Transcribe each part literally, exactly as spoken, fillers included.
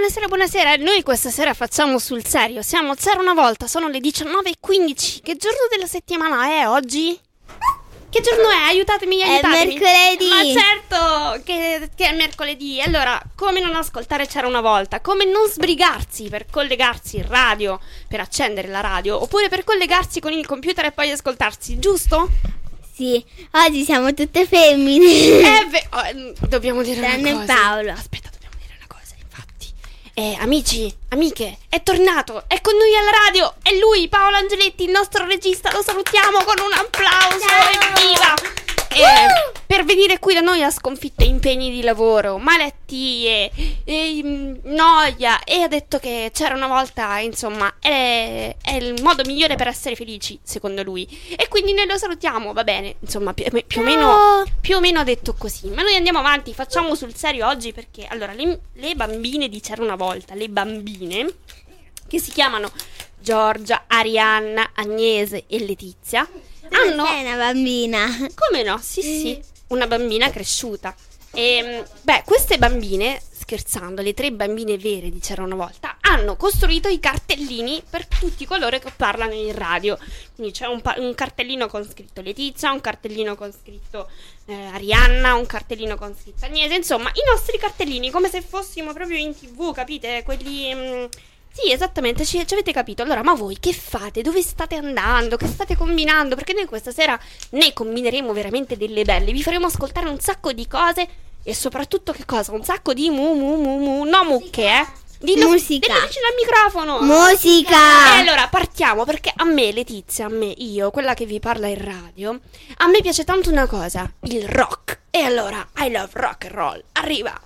buonasera, buonasera. Noi questa sera facciamo sul serio. Siamo C'era una volta, sono le diciannove e quindici. Che giorno della settimana è oggi? Che giorno è? Aiutatemi, aiutatemi. È mercoledì. Ma certo che, che è mercoledì. Allora, come non ascoltare C'era una volta? Come non sbrigarsi per collegarsi in radio, per accendere la radio, oppure per collegarsi con il computer e poi ascoltarsi, giusto? Sì, oggi siamo tutte femmine. Eh beh, oh, dobbiamo dire Tranne una cosa. Paolo. Aspetta, dobbiamo dire una cosa, infatti. Eh, amici, amiche, è tornato, è con noi alla radio. È lui, Paolo Angeletti, il nostro regista. Lo salutiamo con un applauso. Ciao. Evviva! Eh, per venire qui da noi ha sconfitto impegni di lavoro, malattie, eh, noia, e ha detto che c'era una volta, insomma, è, è il modo migliore per essere felici, secondo lui. E quindi noi lo salutiamo, va bene, insomma, più, più o meno, più o meno ha detto così. Ma noi andiamo avanti, facciamo sul serio oggi, perché allora le, le bambine di C'era una volta, le bambine che si chiamano Giorgia, Arianna, Agnese e Letizia, hanno... Sei una bambina. Come no? Sì, sì, una bambina cresciuta. E, beh, queste bambine, scherzando, le tre bambine vere di C'era una volta, hanno costruito i cartellini per tutti coloro che parlano in radio. Quindi c'è un, pa- un cartellino con scritto Letizia, un cartellino con scritto eh, Arianna, un cartellino con scritto Agnese. Insomma, i nostri cartellini, come se fossimo proprio in tv, capite? Quelli... Mh, sì, esattamente, ci, ci avete capito. Allora, ma voi che fate? Dove state andando? Che state combinando? Perché noi questa sera ne combineremo veramente delle belle. Vi faremo ascoltare un sacco di cose. E soprattutto che cosa? Un sacco di mu mu mu mu. No mucche, eh? Dillo, Musica. dillo vicino al microfono. Musica. E allora partiamo, perché a me, Letizia, a me, io, quella che vi parla in radio, a me piace tanto una cosa, il rock. E allora, I love rock and roll. Arriva.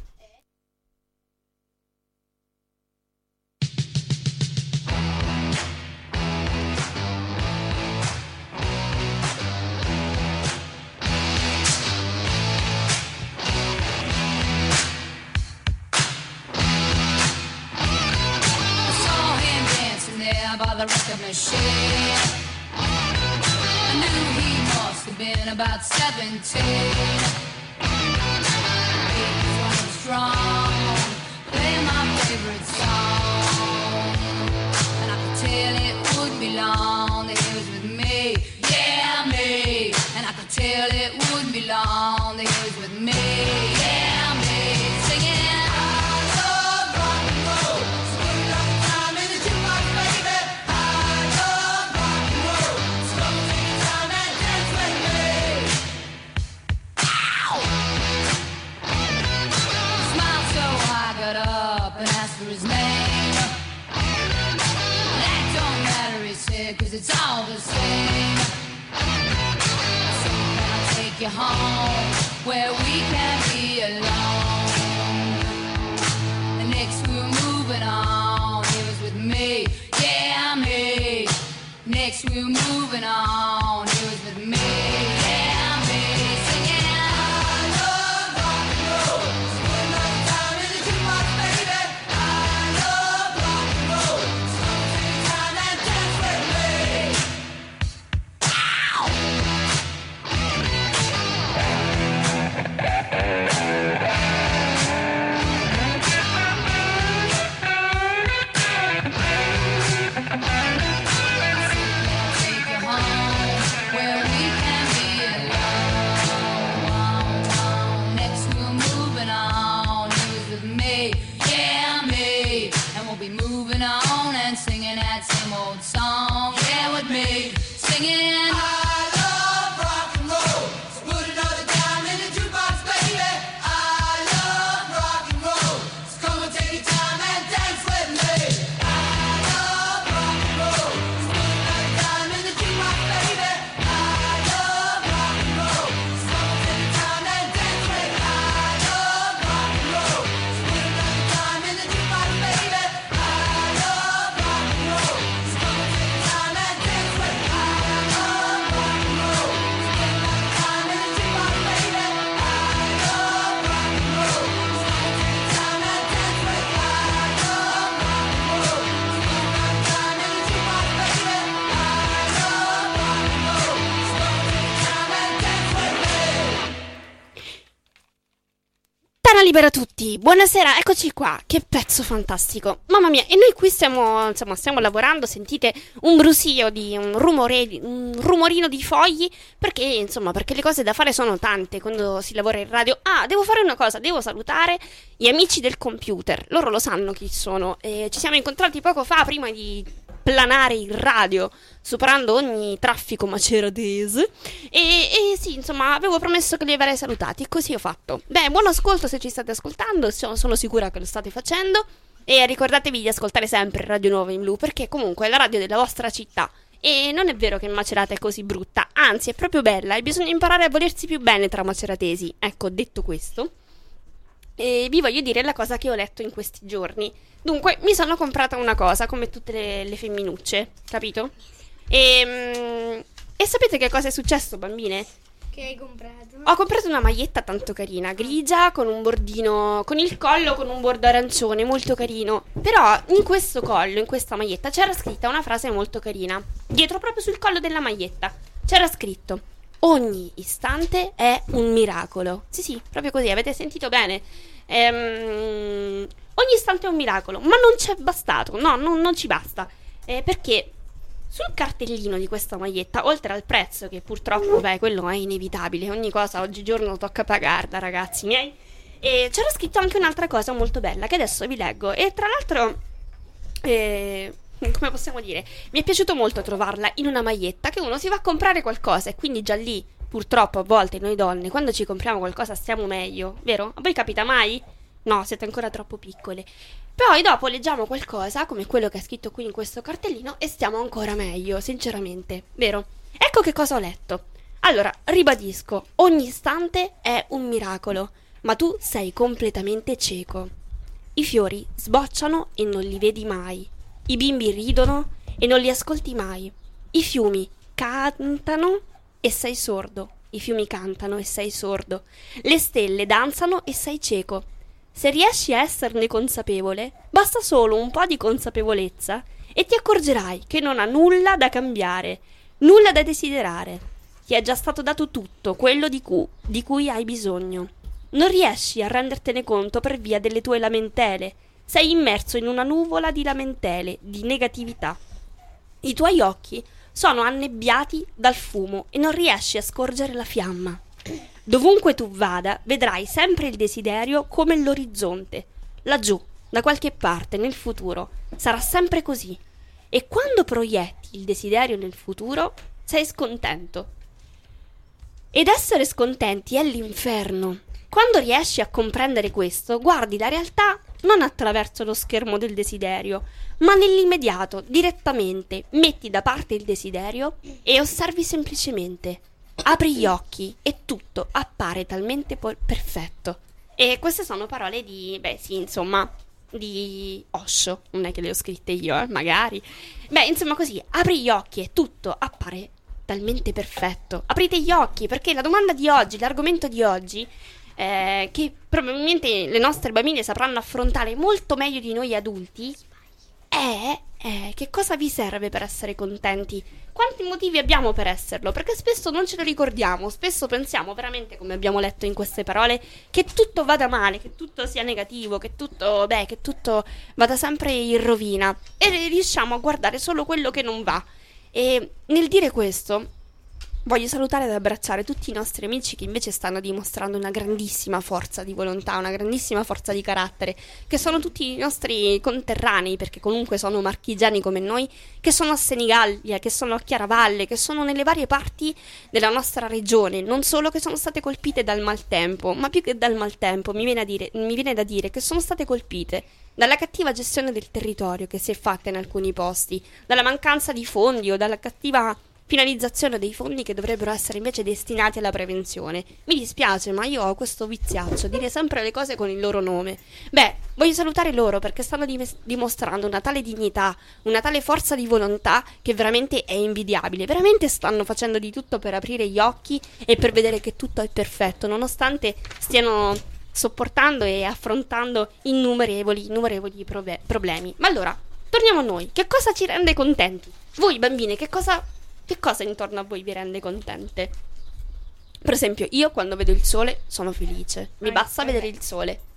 By the record machine, I knew he must have been about seventeen. He was running strong, playing my favorite song, and I could tell it would be long that he was with me, yeah me. And I could tell it would be long that he was with me, yeah me. Singing. For his name, that don't matter, he said, 'cause it's all the same. So can I take you home where we can be alone? And next we were moving on, he was with me, yeah me. Next we were moving on, he was with me, yeah me. Singing. I libera tutti, buonasera, eccoci qua, che pezzo fantastico, mamma mia, e noi qui stiamo, insomma, stiamo lavorando, sentite un brusio di, un rumore, un rumorino di fogli, perché, insomma, perché le cose da fare sono tante quando si lavora in radio. Ah, devo fare una cosa, devo salutare gli amici del computer, loro lo sanno chi sono, eh, ci siamo incontrati poco fa prima di planare in radio, superando ogni traffico maceratese, e, e sì, insomma, avevo promesso che li avrei salutati e così ho fatto. Beh, buon ascolto se ci state ascoltando, sono, sono sicura che lo state facendo, e ricordatevi di ascoltare sempre Radio Nuova in Blu, perché comunque è la radio della vostra città. E non è vero che Macerata è così brutta, anzi è proprio bella e bisogna imparare a volersi più bene tra maceratesi. Ecco, detto questo, e vi voglio dire la cosa che ho letto in questi giorni. Dunque, mi sono comprata una cosa, come tutte le, le femminucce, capito? E, mm, e sapete che cosa è successo, bambine? Che hai comprato? Ho comprato una maglietta tanto carina, grigia, con un bordino, con il collo con un bordo arancione, molto carino. Però in questo collo, in questa maglietta, c'era scritta una frase molto carina. Dietro, proprio sul collo della maglietta, c'era scritto: ogni istante è un miracolo. Sì, sì, proprio così, avete sentito bene. Ehm, ogni istante è un miracolo, ma non c'è bastato, no, non, non ci basta, eh, perché sul cartellino di questa maglietta, oltre al prezzo, che purtroppo, beh, quello è inevitabile, ogni cosa oggigiorno tocca pagarla, ragazzi miei, e c'era scritto anche un'altra cosa molto bella, che adesso vi leggo, e tra l'altro, eh, come possiamo dire, mi è piaciuto molto trovarla in una maglietta, che uno si va a comprare qualcosa, e quindi già lì, purtroppo a volte noi donne, quando ci compriamo qualcosa stiamo meglio, vero? A voi capita mai? No, siete ancora troppo piccole. Poi dopo leggiamo qualcosa, come quello che è scritto qui in questo cartellino, e stiamo ancora meglio, sinceramente, vero? Ecco che cosa ho letto. Allora, ribadisco, ogni istante è un miracolo, ma tu sei completamente cieco. I fiori sbocciano e non li vedi mai. I bimbi ridono e non li ascolti mai. I fiumi cantano e sei sordo. I fiumi cantano e sei sordo. Le stelle danzano e sei cieco. Se riesci a esserne consapevole, basta solo un po' di consapevolezza e ti accorgerai che non ha nulla da cambiare, nulla da desiderare. Ti è già stato dato tutto quello di cui, di cui hai bisogno. Non riesci a rendertene conto per via delle tue lamentele. Sei immerso in una nuvola di lamentele, di negatività. I tuoi occhi sono annebbiati dal fumo e non riesci a scorgere la fiamma. Dovunque tu vada, vedrai sempre il desiderio come l'orizzonte. Laggiù, da qualche parte, nel futuro, sarà sempre così. E quando proietti il desiderio nel futuro, sei scontento. Ed essere scontenti è l'inferno. Quando riesci a comprendere questo, guardi la realtà non attraverso lo schermo del desiderio, ma nell'immediato, direttamente, metti da parte il desiderio e osservi semplicemente. Apri gli occhi e tutto appare talmente po- perfetto. E queste sono parole di, beh sì, insomma, di Osho. Non è che le ho scritte io, eh, magari. Beh, insomma così, apri gli occhi e tutto appare talmente perfetto. Aprite gli occhi, perché la domanda di oggi, l'argomento di oggi, eh, che probabilmente le nostre bambine sapranno affrontare molto meglio di noi adulti, è, è che cosa vi serve per essere contenti? Quanti motivi abbiamo per esserlo? Perché spesso non ce lo ricordiamo, spesso pensiamo veramente, come abbiamo letto in queste parole, che tutto vada male, che tutto sia negativo, che tutto, beh, che tutto vada sempre in rovina, e riusciamo a guardare solo quello che non va. E nel dire questo voglio salutare ed abbracciare tutti i nostri amici che invece stanno dimostrando una grandissima forza di volontà, una grandissima forza di carattere, che sono tutti i nostri conterranei, perché comunque sono marchigiani come noi, che sono a Senigallia, che sono a Chiaravalle, che sono nelle varie parti della nostra regione, non solo che sono state colpite dal maltempo, ma più che dal maltempo mi viene, a dire, mi viene da dire che sono state colpite dalla cattiva gestione del territorio che si è fatta in alcuni posti, dalla mancanza di fondi o dalla cattiva finalizzazione dei fondi che dovrebbero essere invece destinati alla prevenzione. Mi dispiace, ma io ho questo viziaccio, dire sempre le cose con il loro nome. Beh, voglio salutare loro perché stanno dim- dimostrando una tale dignità, una tale forza di volontà che veramente è invidiabile. Veramente stanno facendo di tutto per aprire gli occhi e per vedere che tutto è perfetto, nonostante stiano sopportando e affrontando innumerevoli, innumerevoli probe- problemi. Ma allora, torniamo a noi. Che cosa ci rende contenti? Voi bambine, che cosa... Che cosa intorno a voi vi rende contente? Per esempio, io quando vedo il sole sono felice. Mi basta vedere il sole.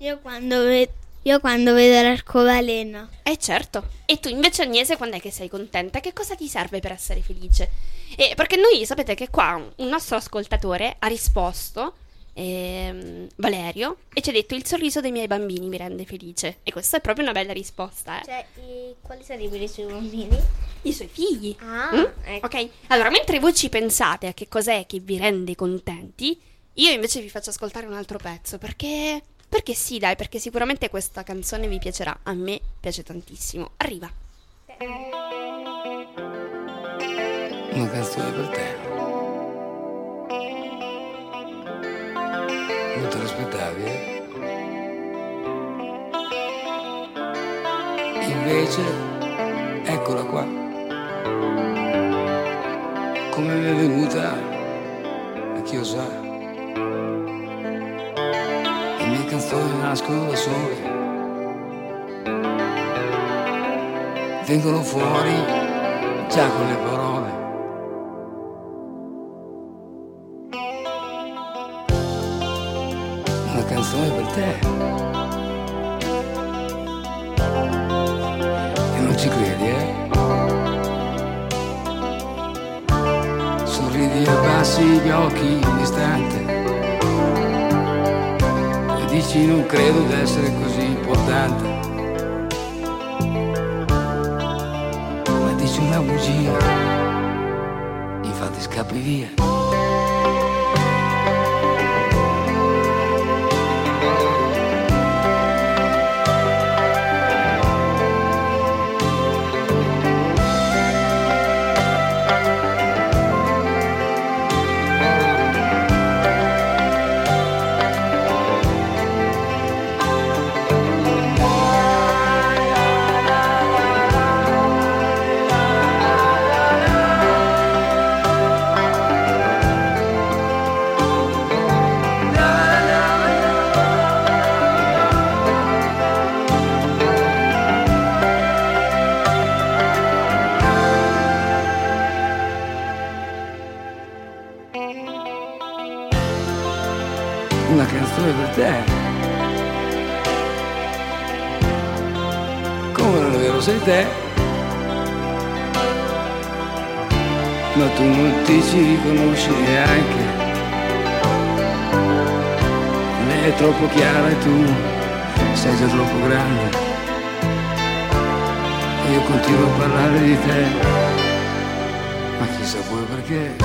Io quando, ve- io quando vedo l'arcobaleno. Eh certo. E tu invece, Agnese, quando è che sei contenta? Che cosa ti serve per essere felice? Eh, perché noi sapete che qua un nostro ascoltatore ha risposto, ehm, Valerio, e ci ha detto: il sorriso dei miei bambini mi rende felice. E questa è proprio una bella risposta, eh. Cioè, i- quali sarebbero i suoi bambini? I suoi figli. Ah, Mm? ecco. Ok, allora mentre voi ci pensate a che cos'è che vi rende contenti, io invece vi faccio ascoltare un altro pezzo, perché... Perché sì, dai, perché sicuramente questa canzone vi piacerà. A me piace tantissimo. Arriva. Una canzone per te. Non te l'aspettavi, eh? Invece, eccola qua. Come mi è venuta, a chi lo sa. Le mie canzoni nascono da sole, vengono fuori già con le parole. Una canzone per te. E non ci credi, eh? Sorridi e abbassi gli occhi in istante. Dici non credo d'essere così importante, ma dici una bugia, infatti scappi via. Una canzone per te. Come non è vero sei te, ma tu non ti ci riconosci neanche. Lei è troppo chiara e tu sei già troppo grande. E io continuo a parlare di te, ma chissà poi perché.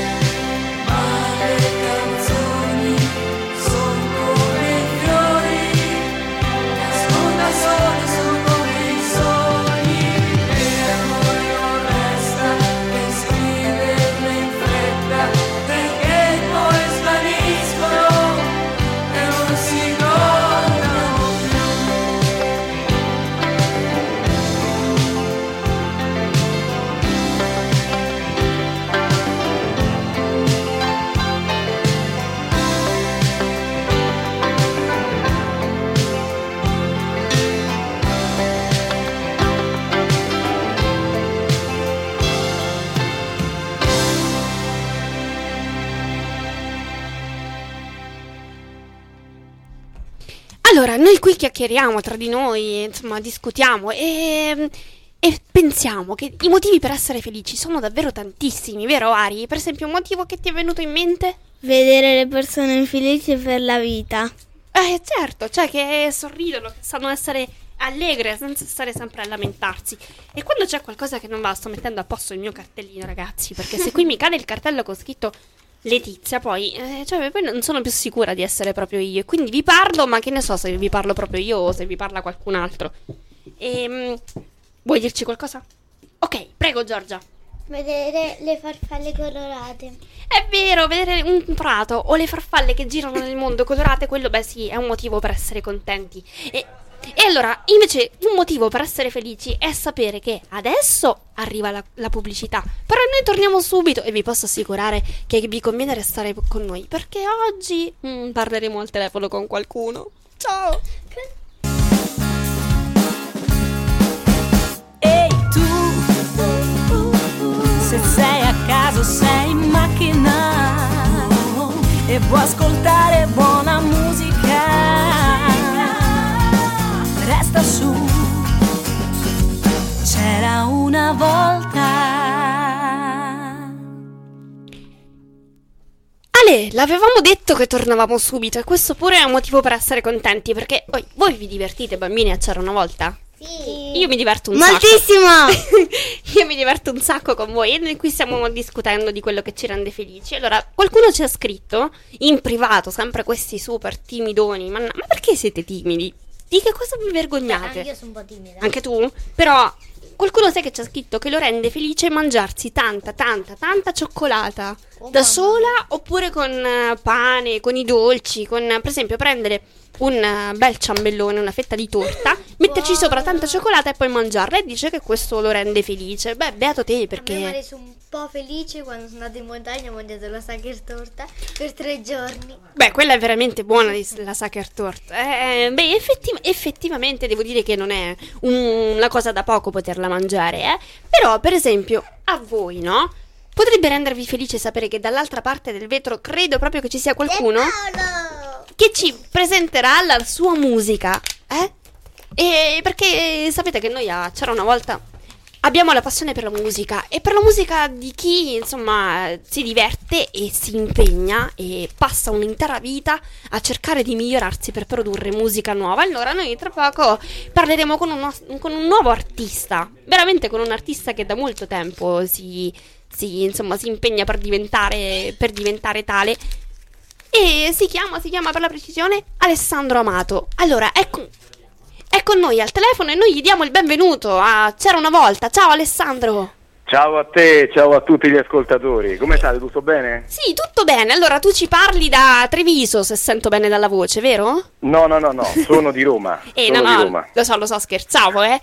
Allora, noi qui chiacchieriamo tra di noi, insomma, discutiamo e, e pensiamo che i motivi per essere felici sono davvero tantissimi, vero Ari? Per esempio, un motivo che ti è venuto in mente? Vedere le persone felici per la vita. Eh, certo, cioè che sorridono, che sanno essere allegre senza stare sempre a lamentarsi. E quando c'è qualcosa che non va, sto mettendo a posto il mio cartellino, ragazzi, perché se qui mi cade il cartello con scritto Letizia, poi, eh, cioè, poi non sono più sicura di essere proprio io. E quindi vi parlo, ma che ne so se vi parlo proprio io o se vi parla qualcun altro. Ehm, vuoi dirci qualcosa? Ok, prego Giorgia. Vedere le farfalle colorate. È vero, vedere un prato o le farfalle che girano nel mondo colorate, quello, beh sì, è un motivo per essere contenti. E, e allora, invece, un motivo per essere felici è sapere che adesso arriva la, la pubblicità. Però noi torniamo subito e vi posso assicurare che vi conviene restare con noi, perché oggi mm, parleremo al telefono con qualcuno. Ciao! Ehi tu, se sei a casa o sei in macchina e vuoi ascoltare buona musica, testa su. C'era una volta. Ale, l'avevamo detto che tornavamo subito e questo pure è un motivo per essere contenti, perché oh, voi vi divertite bambini a C'era una volta? Sì. Io mi diverto un Moltissimo. sacco. Io mi diverto un sacco con voi e noi qui stiamo discutendo di quello che ci rende felici. Allora, qualcuno ci ha scritto in privato, sempre questi super timidoni, ma, ma perché siete timidi? Di che cosa vi vergognate? Beh, io sono un po' timida. Anche tu? Però qualcuno sai che ci ha scritto che lo rende felice mangiarsi tanta, tanta, tanta cioccolata Oh, da mamma sola oppure con eh, pane, con i dolci, con per esempio prendere un eh, bel ciambellone, una fetta di torta, metterci Wow. sopra tanta cioccolata e poi mangiarla e dice che questo lo rende felice. Beh, beato te A me mi ha perché... reso un po' felice quando sono andata in montagna e ho mangiato la Sacher torta per tre giorni. Beh, quella è veramente buona di- la Sacher Torta. Eh, beh, effetti- effettivamente devo dire che non è un- una cosa da poco poterla mangiare, eh. Però, per esempio, a voi, no? Potrebbe rendervi felice sapere che dall'altra parte del vetro credo proprio che ci sia qualcuno Paolo! che ci presenterà la sua musica, eh? E perché sapete che noi a C'era una volta abbiamo la passione per la musica e per la musica di chi, insomma, si diverte e si impegna e passa un'intera vita a cercare di migliorarsi per produrre musica nuova. Allora noi tra poco parleremo con uno- con un nuovo artista, veramente con un artista che da molto tempo si, si, insomma, si impegna per diventare, per diventare tale. E si chiama, si chiama per la precisione Alessandro Amato. Allora, ecco, è con noi al telefono e noi gli diamo il benvenuto a C'era una volta. Ciao Alessandro. Ciao a te, ciao a tutti gli ascoltatori. Come state? Tutto bene? Sì, tutto bene. Allora, tu ci parli da Treviso, se sento bene dalla voce, vero? No, no, no, no, sono di Roma. Eh, sono no, di no, Roma. lo so, lo so, scherzavo, eh.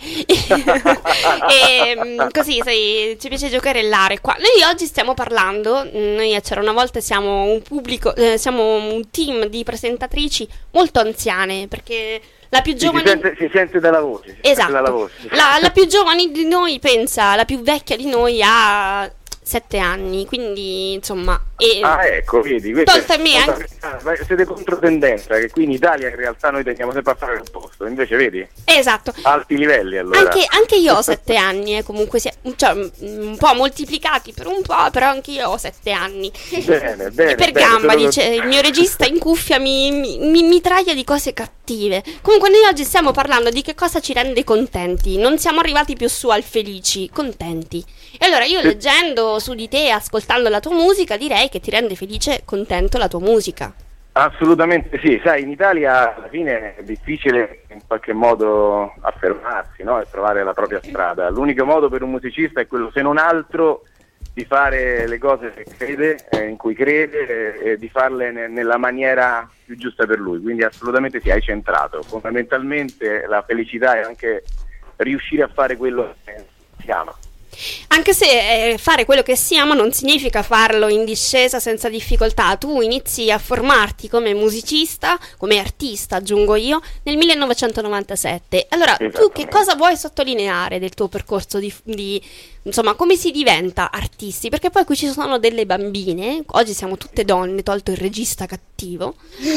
e, mm, così, sai, ci piace giocherellare qua. Noi oggi stiamo parlando, mm, noi a C'era una volta siamo un pubblico, eh, siamo un team di presentatrici molto anziane, perché la più Sì, si, giovane... sente, si sente dalla voce. Si sente dalla Esatto, voce. la, la più giovane di noi pensa, la più vecchia di noi ha sette anni, quindi insomma... E Ah, ecco, vedi, questo Tolta è- me anche- Ah, ma siete controtendenza, che qui in Italia in realtà noi tendiamo sempre a fare il posto, invece vedi, Esatto, alti livelli allora. anche, anche io ho sette anni, eh, comunque sia, cioè, mm, un po' moltiplicati per un po', però anche io ho sette anni. Bene, bene, E per bene, gamba, sono- dice il mio regista in cuffia, mi, mi, mi mitraglia di cose cattive. Comunque noi oggi stiamo parlando di che cosa ci rende contenti, non siamo arrivati più su al felici, contenti. E allora io leggendo su di te, ascoltando la tua musica, direi che ti rende felice, contento la tua musica. Assolutamente sì, sai, in Italia alla fine è difficile in qualche modo affermarsi, no? E trovare la propria strada. L'unico modo per un musicista è quello, se non altro, di fare le cose che crede, eh, in cui crede e, e di farle ne- nella maniera più giusta per lui. Quindi assolutamente sì, hai centrato. Fondamentalmente la felicità è anche riuscire a fare quello che si ama. Anche se eh, fare quello che si ama non significa farlo in discesa senza difficoltà. Tu inizi a formarti come musicista, come artista, aggiungo io, nel millenovecentonovantasette. Allora, tu che cosa vuoi sottolineare del tuo percorso di, di insomma, come si diventa artisti? Perché poi qui ci sono delle bambine, oggi siamo tutte donne, tolto il regista cattivo,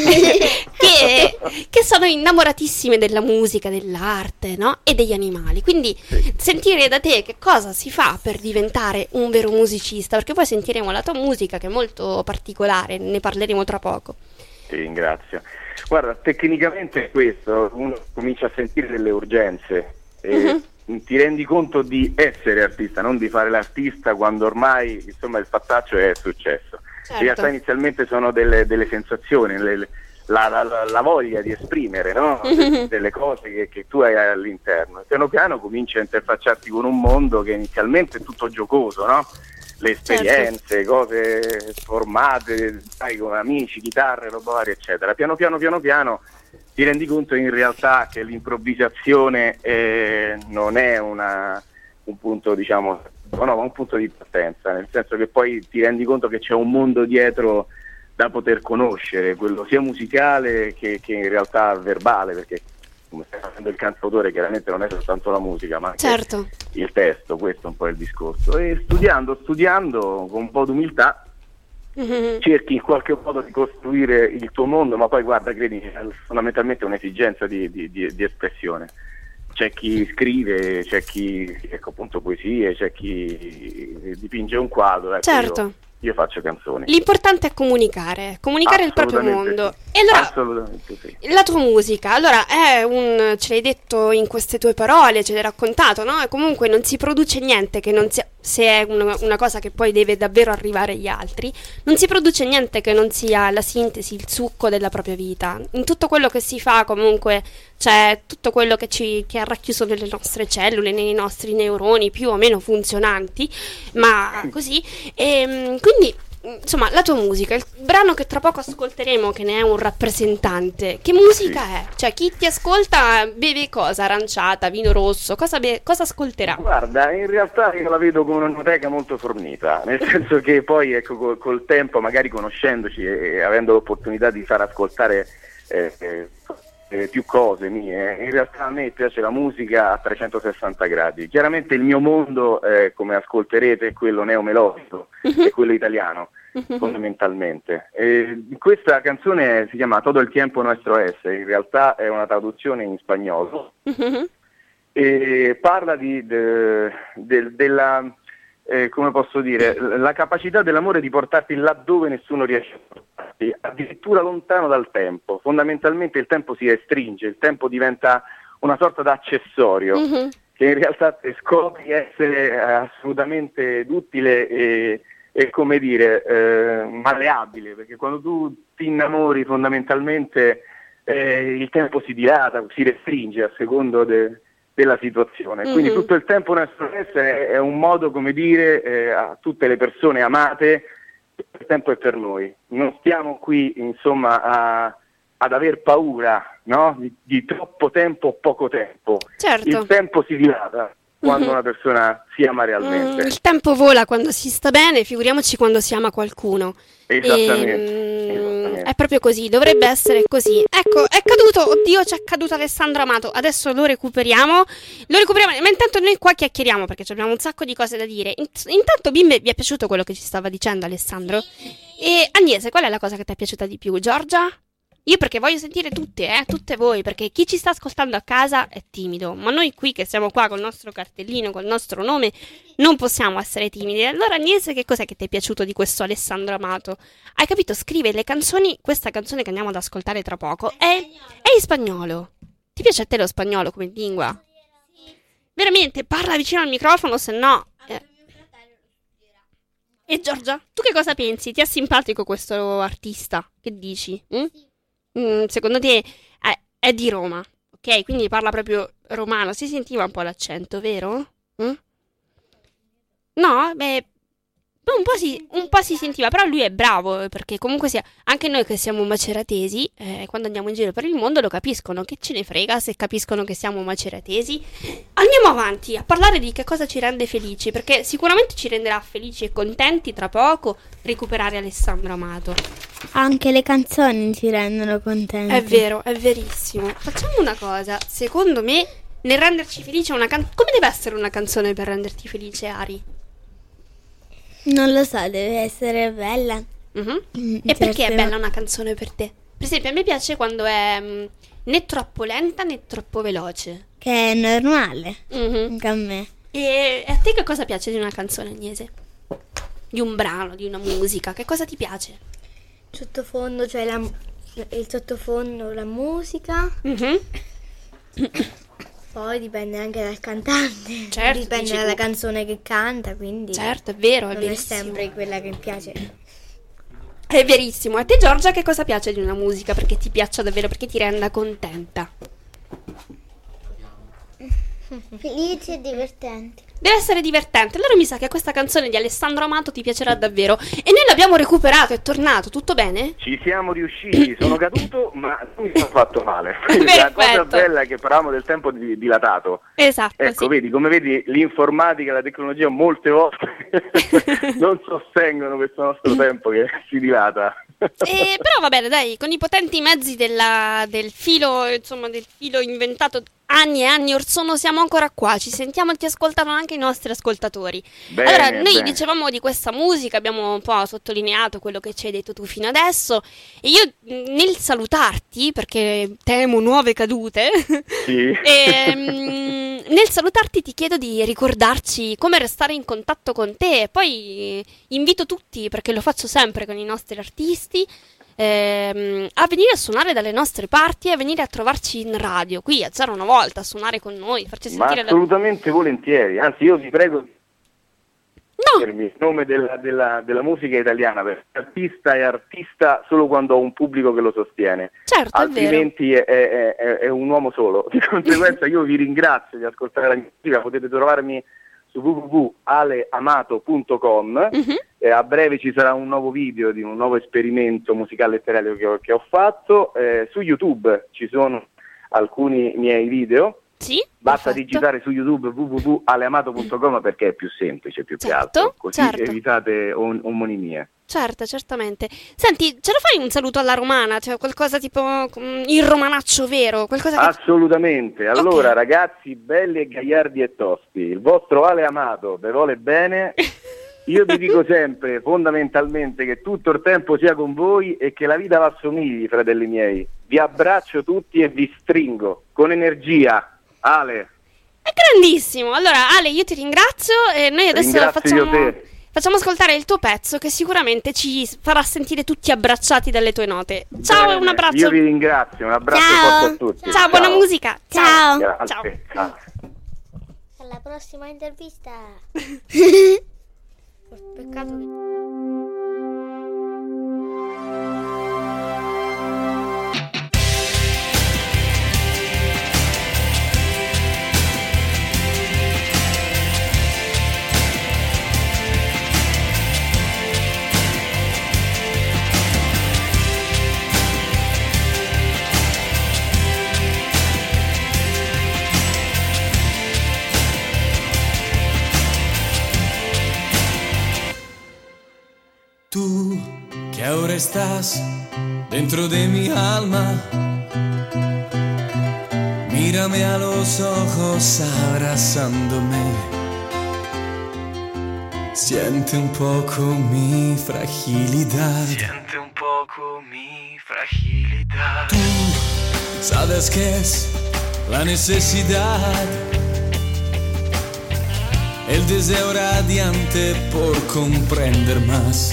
che, che sono innamoratissime della musica, dell'arte, no? E degli animali. Quindi sentire da te che cosa si fa per diventare un vero musicista, perché poi sentiremo la tua musica che è molto particolare, ne parleremo tra poco. Ti ringrazio. Guarda, tecnicamente è questo, uno comincia a sentire delle urgenze e Mhm. ti rendi conto di essere artista, non di fare l'artista quando ormai insomma il fattaccio è successo. Certo. In realtà inizialmente sono delle, delle sensazioni, le- la, la- la- la voglia di esprimere, no? De- delle cose che, che tu hai all'interno. Piano piano cominci a interfacciarti con un mondo che inizialmente è tutto giocoso, no? Le esperienze, cose formate, sai, con amici, chitarre, roba varia, eccetera. Piano piano, piano piano ti rendi conto in realtà che l'improvvisazione eh, non è una, un punto, diciamo, no, no, un punto di partenza, nel senso che poi ti rendi conto che c'è un mondo dietro da poter conoscere, quello sia musicale che, che in realtà verbale, perché come stai facendo il cantautore chiaramente non è soltanto la musica, ma anche Certo. il testo, questo è un po' il discorso. E studiando, studiando con un po' d'umiltà Mhm. cerchi in qualche modo di costruire il tuo mondo, ma poi guarda, credi, è fondamentalmente un'esigenza di, di, di, di espressione. c'è chi scrive, c'è chi, ecco appunto, poesie, c'è chi dipinge un quadro, ecco, Certo. io, io faccio canzoni. L'importante è comunicare, comunicare il proprio Assolutamente mondo. sì. E allora, Assolutamente sì. la tua musica, allora è un, ce l'hai detto in queste tue parole, ce l'hai raccontato, no? E comunque non si produce niente che non sia, se è una, una cosa che poi deve davvero arrivare agli altri, non si produce niente che non sia la sintesi, il succo della propria vita. In tutto quello che si fa comunque c'è tutto quello che, ci, che è racchiuso nelle nostre cellule, nei nostri neuroni più o meno funzionanti, ma così. E quindi, insomma, la tua musica, il brano che tra poco ascolteremo, che ne è un rappresentante, che musica Sì. è? Cioè, chi ti ascolta beve cosa? Aranciata, vino rosso? Cosa, be- cosa ascolterà? Guarda, in realtà io la vedo come un'onoteca molto fornita, nel senso che poi, ecco, col, col tempo, magari conoscendoci e, e avendo l'opportunità di far ascoltare eh, eh, eh, più cose mie, in realtà a me piace la musica a trecentosessanta gradi. Chiaramente il mio mondo, eh, come ascolterete, è quello neomelodico, è quello italiano, fondamentalmente. E questa canzone si chiama Todo el tiempo nuestro es, in realtà è una traduzione in spagnolo, Mhm. e parla di, de- del- della, eh, come posso dire, la capacità dell'amore di portarti laddove nessuno riesce a portarti, addirittura lontano dal tempo. Fondamentalmente il tempo si restringe, il tempo diventa una sorta d'accessorio, Mhm. che in realtà te scopri essere eh, assolutamente duttile e, e come dire, eh, malleabile, perché quando tu ti innamori fondamentalmente eh, il tempo si dilata, si restringe a secondo de- della situazione. Quindi Mhm. tutto il tempo nostro essere è un modo, come dire, eh, a tutte le persone amate, il tempo è per noi. Non stiamo qui, insomma, a, ad aver paura, no? Di, di troppo tempo o poco tempo. Certo. Il tempo si dilata quando Mhm. una persona si ama realmente. Mm, il tempo vola quando si sta bene, figuriamoci quando si ama qualcuno. Esattamente, Ehm, esattamente. È proprio così, dovrebbe essere così. Ecco, è caduto, oddio, c'è caduto Alessandro Amato. Adesso lo recuperiamo. Lo recuperiamo, ma intanto noi qua chiacchieriamo perché abbiamo un sacco di cose da dire. Int- intanto, bimbe, vi è piaciuto quello che ci stava dicendo Alessandro? E Agnese, qual è la cosa che ti è piaciuta di più? Giorgia? Io perché voglio sentire tutte, eh, tutte voi, perché chi ci sta ascoltando a casa è timido, ma noi qui che siamo qua col nostro cartellino, col nostro nome, non possiamo essere timidi. Allora Agnese, che cos'è che ti è piaciuto di questo Alessandro Amato? Hai capito? Scrive le canzoni, questa canzone che andiamo ad ascoltare tra poco è, è in spagnolo. Ti piace a te lo spagnolo come lingua? Veramente, parla vicino al microfono, se no... eh. E Giorgia, tu che cosa pensi? Ti è simpatico questo artista? Che dici? Mm? Mm, secondo te è, è di Roma, ok? Quindi parla proprio romano. Si sentiva un po' l'accento, vero? Mm? No? Beh, un po' si, un po' si sentiva, però lui è bravo, eh, perché comunque sia, anche noi che siamo maceratesi, eh, quando andiamo in giro per il mondo lo capiscono, che ce ne frega se capiscono che siamo maceratesi. Andiamo avanti a parlare di che cosa ci rende felici, perché sicuramente ci renderà felici e contenti tra poco recuperare Alessandro Amato. Anche le canzoni ci rendono contenti. È vero, è verissimo. Facciamo una cosa, secondo me, nel renderci felici è una canzone... Come deve essere una canzone per renderti felice, Ari? Non lo so, deve essere bella. Mhm. Mm, E perché è certe- bella una canzone per te? Per esempio, a me piace quando è mm, né troppo lenta né troppo veloce. Che è normale. Mhm. Anche a me. E a te che cosa piace di una canzone, Agnese? Di un brano, di una musica? Che cosa ti piace? Sottofondo, cioè la, il sottofondo, la musica. Mhm. Poi dipende anche dal cantante. Certo, Dipende dici dalla tu. canzone che canta, quindi Certo, è vero, è non è verissimo. sempre quella che piace. È verissimo. A te, Giorgia, che cosa piace di una musica? Perché ti piaccia davvero, perché ti renda contenta? Felice e divertente. Deve essere divertente. Allora mi sa che questa canzone di Alessandro Amato ti piacerà davvero. E noi l'abbiamo recuperato, è tornato, tutto bene? Ci siamo riusciti, sono caduto, ma non mi sono fatto male. La cosa Perfetto. bella è che parlavamo del tempo di- dilatato. Esatto, Ecco, sì. vedi, come vedi, l'informatica e la tecnologia molte volte non sostengono questo nostro tempo che si dilata. Eh, però va bene, dai, con i potenti mezzi della- del filo, insomma, del filo inventato anni e anni or sono, siamo ancora qua, ci sentiamo e ti ascoltano anche i nostri ascoltatori. Bene, Allora, noi bene. dicevamo di questa musica, abbiamo un po' sottolineato quello che ci hai detto tu fino adesso, e io mh, nel salutarti, perché temo nuove cadute, Sì. ehm, nel salutarti ti chiedo di ricordarci come restare in contatto con te e poi invito tutti, perché lo faccio sempre con i nostri artisti, ehm, a venire a suonare dalle nostre parti e a venire a trovarci in radio, qui a C'era una volta, a suonare con noi, farci sentire... Ma assolutamente la... volentieri, anzi io vi prego... No. Il nome della, della, della musica italiana, perché artista è artista solo quando ha un pubblico che lo sostiene, certo, altrimenti è, è, è, è un uomo solo. Di conseguenza io vi ringrazio di ascoltare la mia musica, potete trovarmi su w w w punto ale amato punto com, uh-huh. eh, a breve ci sarà un nuovo video di un nuovo esperimento musicale letterario che ho, che ho fatto, eh, su YouTube ci sono alcuni miei video. Sì, basta perfetto. digitare su YouTube w w w punto ale amato punto com perché è più semplice, più certo, che altro, così certo. evitate on- omonimie. Certo, certamente. Senti, ce lo fai un saluto alla romana? Cioè qualcosa tipo mm, il romanaccio vero? Qualcosa che... Assolutamente. Allora, okay. ragazzi belli e gagliardi e tosti, il vostro Ale Amato ve vuole bene. Io vi dico sempre, fondamentalmente, che tutto il tempo sia con voi e che la vita vi assomigli, fratelli miei. Vi abbraccio tutti e vi stringo con energia. Ale. È grandissimo. Allora, Ale, io ti ringrazio e noi adesso Ringrazio facciamo, te. facciamo ascoltare il tuo pezzo che sicuramente ci farà sentire tutti abbracciati dalle tue note. Ciao e un abbraccio. Io vi ringrazio, un abbraccio Ciao. forte a tutti. Ciao, Ciao, buona musica. Ciao. Ciao. Ciao. Ciao. Alla prossima intervista. Peccato che... Tú que ahora estás dentro de mi alma, mírame a los ojos abrazándome, siente un poco mi fragilidad, siente un poco mi fragilidad. Tú sabes qué es la necesidad, el deseo radiante por comprender más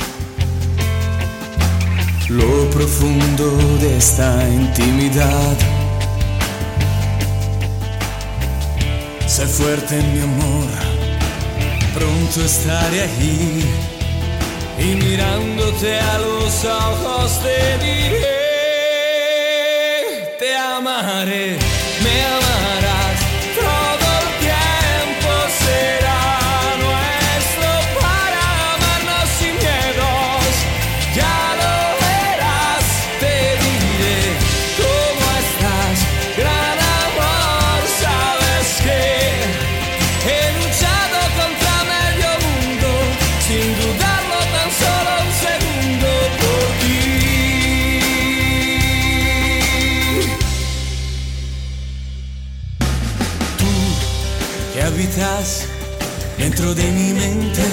lo profundo de esta intimidad. Sé fuerte mi amor, pronto estaré ahí y mirándote a los ojos te diré, te amaré, me amarás, todo el tiempo será nuestro para amarnos sin miedos, ya lo verás, te diré cómo estás, gran amor, sabes que he luchado contra medio mundo, sin dudarlo tan solo un segundo por ti. Tú que habitas dentro de mi mente,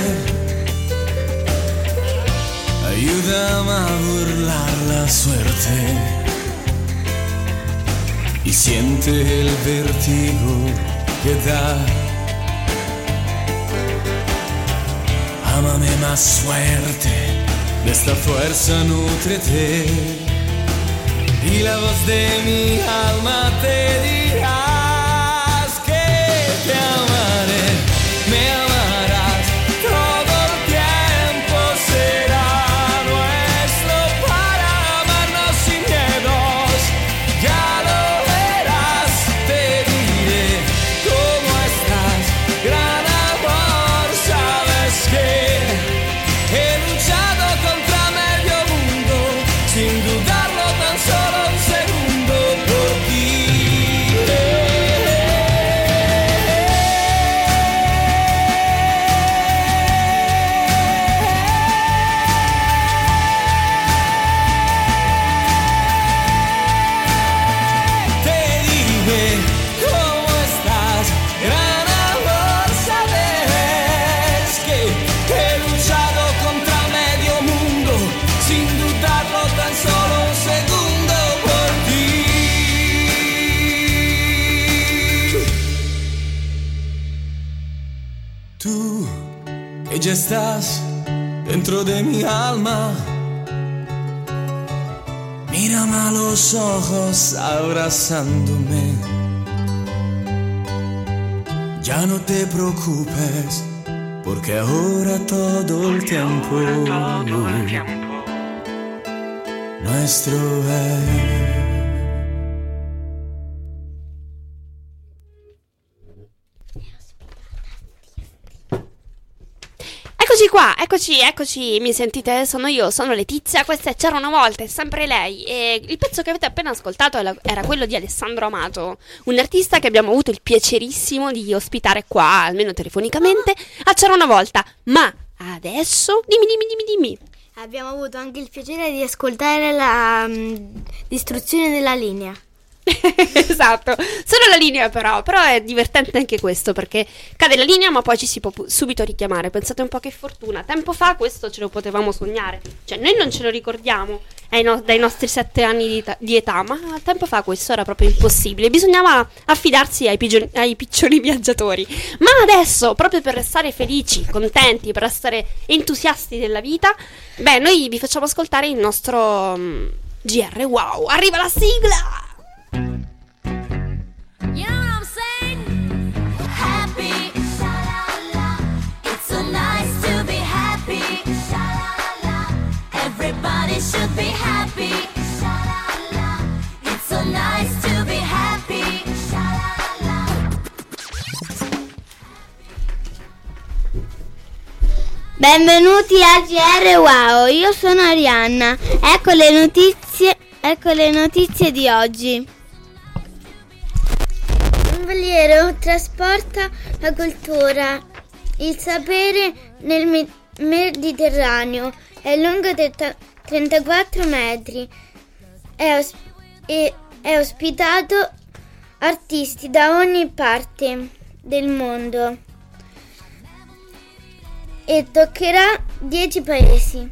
ayúdame a burlar la suerte y siente el vértigo que da. Ámame más fuerte, de esta fuerza nútrete y la voz de mi alma te dirás que te amaré, me amarás, todo el tiempo será nuestro para amarnos sin miedos, ya lo verás, te diré cómo estás, gran amor, sabes que he luchado contra medio mundo, sin dudarlo tan solo un segundo por ti. Tú que ya estás dentro de mi alma, mírame a los ojos abrazándome. Ya no te preocupes, porque ahora todo el tiempo nuestro es. Eccoci qua, eccoci, eccoci, mi sentite? Sono io, sono Letizia, questa è C'era una volta, è sempre lei. E il pezzo che avete appena ascoltato era quello di Alessandro Amato, un artista che abbiamo avuto il piacerissimo di ospitare qua, almeno telefonicamente, a C'era una volta. Ma adesso, dimmi, dimmi, dimmi, dimmi. Abbiamo avuto anche il piacere di ascoltare la um, distruzione della linea. Esatto, solo la linea però, però è divertente anche questo perché cade la linea ma poi ci si può pu- subito richiamare. Pensate un po' che fortuna, tempo fa questo ce lo potevamo sognare, cioè noi non ce lo ricordiamo ai no- dai nostri sette anni di, ta- di età, ma tempo fa questo era proprio impossibile, bisognava affidarsi ai, pigio- ai piccioli viaggiatori. Ma adesso, proprio per restare felici, contenti, per essere entusiasti della vita, beh, noi vi facciamo ascoltare il nostro um, G R Wow. Arriva la sigla! You know what I'm saying? Happy, sha-la-la. It's so nice to be happy, sha-la-la. Everybody should be happy, sha-la-la. It's so nice to be happy, sha-la-la. Benvenuti a G R Wow, io sono Arianna. Ecco le notizie, ecco le notizie di oggi. Un veliero trasporta la cultura, il sapere nel Me- Mediterraneo. È lungo trenta trentaquattro metri. È, os- e- è ospitato artisti da ogni parte del mondo e toccherà dieci paesi.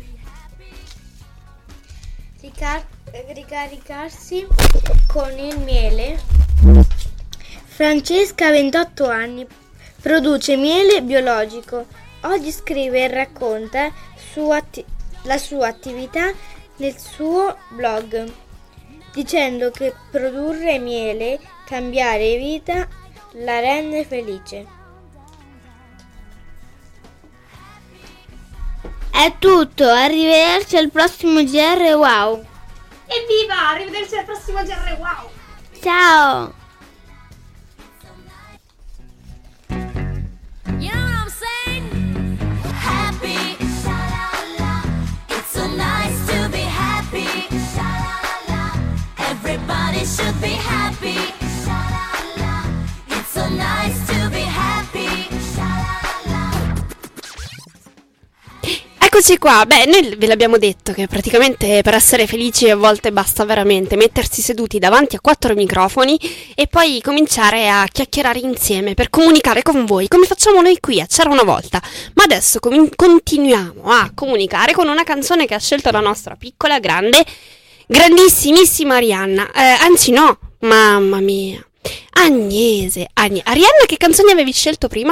Ricar- ricaricarsi con il miele. Francesca, ventotto anni, produce miele biologico. Oggi scrive e racconta su atti- la sua attività nel suo blog, dicendo che produrre miele, cambiare vita, la rende felice. È tutto, arrivederci al prossimo G R Wow. Evviva! Arrivederci al prossimo G R Wow! Ciao! You know what I'm saying? Happy, sha-la-la. It's so nice to be happy, sha-la-la. Everybody should be happy, sha-la-la. It's so nice to be happy, sha-la-la. Eccoci qua, beh, noi ve l'abbiamo detto che praticamente per essere felici a volte basta veramente mettersi seduti davanti a quattro microfoni e poi cominciare a chiacchierare insieme per comunicare con voi, come facciamo noi qui a C'era una volta. Ma adesso com- continuiamo a comunicare con una canzone che ha scelto la nostra piccola, grande, grandissimissima Arianna. Eh, anzi no, mamma mia, Agnese, Agne- Arianna, che canzoni avevi scelto prima?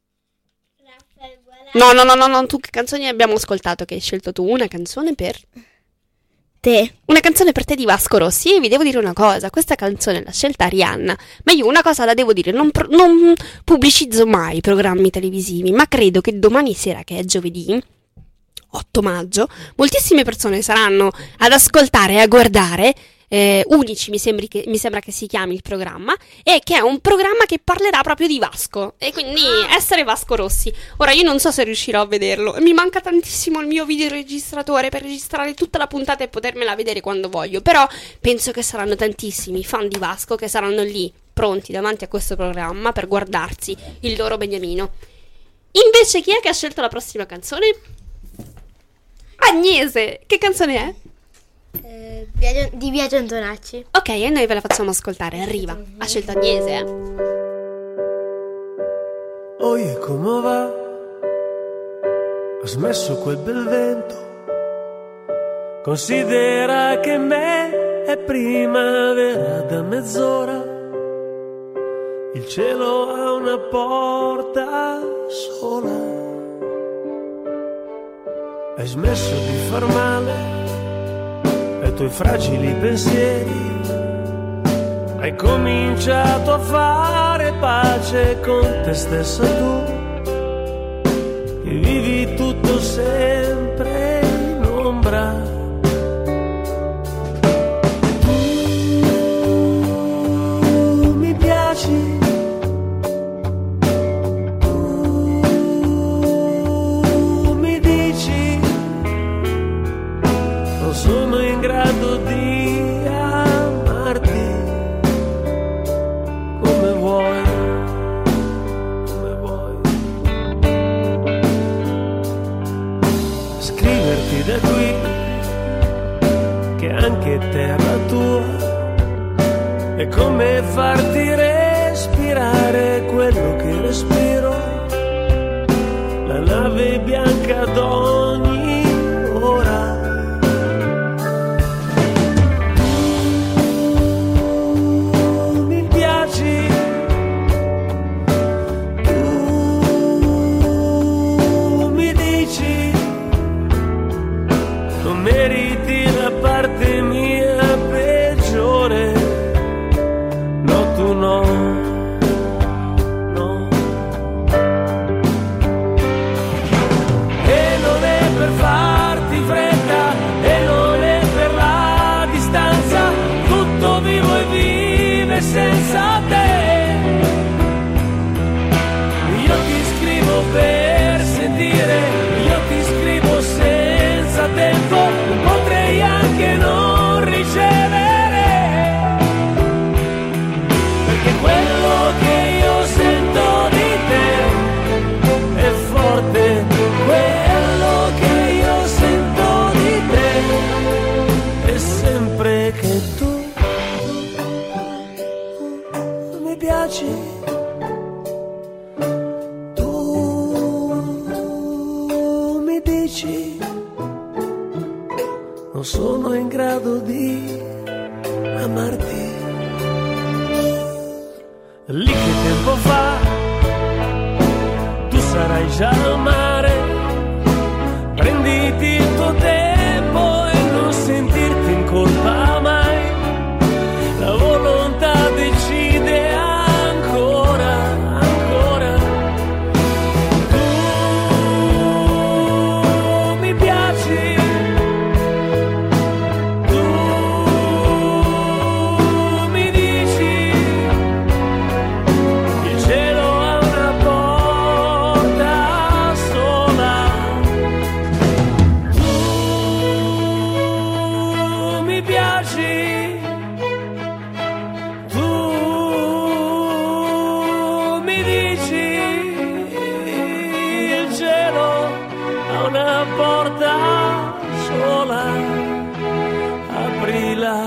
No, no, no, no, no, tu che canzoni abbiamo ascoltato che hai scelto tu? Una canzone per Te. Una canzone per te di Vasco Rossi. E vi devo dire una cosa, questa canzone l'ha scelta Arianna, ma io una cosa la devo dire, non, pro- non pubblicizzo mai programmi televisivi, ma credo che domani sera, che è giovedì otto maggio, moltissime persone saranno ad ascoltare e a guardare Eh, Unici, mi, sembri che, mi sembra che si chiami il programma, e che è un programma che parlerà proprio di Vasco, e quindi essere Vasco Rossi. Ora io non so se riuscirò a vederlo, mi manca tantissimo il mio videoregistratore per registrare tutta la puntata e potermela vedere quando voglio, però penso che saranno tantissimi fan di Vasco che saranno lì pronti davanti a questo programma per guardarsi il loro beniamino. Invece chi è che ha scelto la prossima canzone? Agnese, che canzone è? Eh, Biagio- di Biagio Antonacci. Ok, e noi ve la facciamo ascoltare, arriva. Ha scelto Agnese, eh. Oye, come va? Ho smesso quel bel vento. Considera che me è primavera da mezz'ora. il cielo ha una porta sola. Hai smesso di far male ai tuoi fragili pensieri, hai cominciato a fare pace con te stessa tu, e vivi tutto sempre in ombra. Sono in grado di amarti come vuoi, come vuoi. Scriverti da qui che anche terra tua è come farti respirare quello che respiro, la nave bianca d'ogni ora. Meriti la parte mia peggiore, no tu no, no. E non è per farti fretta, e non è per la distanza, tutto vivo e vive senza te. Io ti scrivo per sentire, io ti scrivo senza tempo, potrei anche non ricevere, perché quello che io sento di te è forte, quello che io sento di te è sempre che tu mi piaci, tu mi dici non sono in grado di amarti. Lì che tempo fa tu sarai già al mare, prenditi il tuo tempo e non sentirti in colpa mai, la volontà decide ancora, ancora. Tu mi piaci, porta sola, aprila,